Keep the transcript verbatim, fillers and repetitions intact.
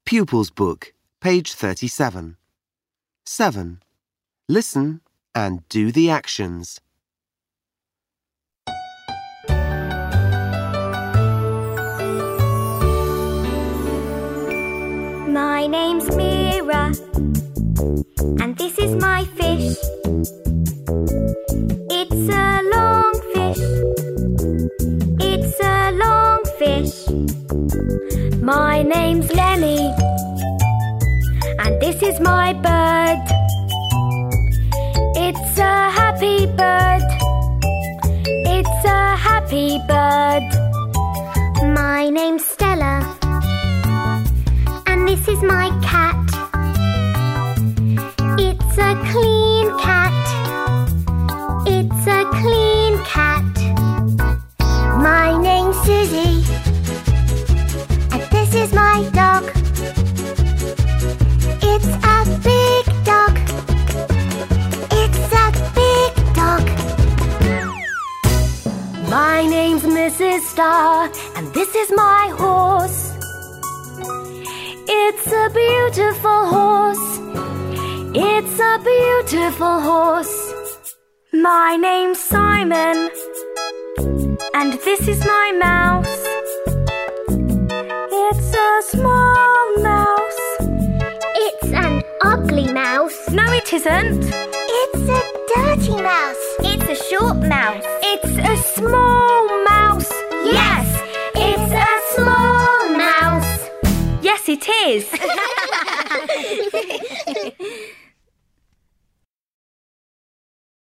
Pupils Book, page thirty-seven. seven. Listen and do the actions. My name's Mira, and this is my fish. It's a long fish. It's a long fish. My name's Lenny, and this is my bird. It's a happy bird. It's a happy bird. My name's Stella, and this is my cat. It's a clean cat. It's a clean cat. My name's Susie, and this is my dog. It's a big dog. It's a big dog. My name's Missus Star, and this is my horse. It's a beautiful horse. It's a beautiful horse. My name's Simon, and this is my mouse. It's a small mouse. It's an ugly mouse. No, it isn't. It's a dirty mouse. It's a short mouse. It's a small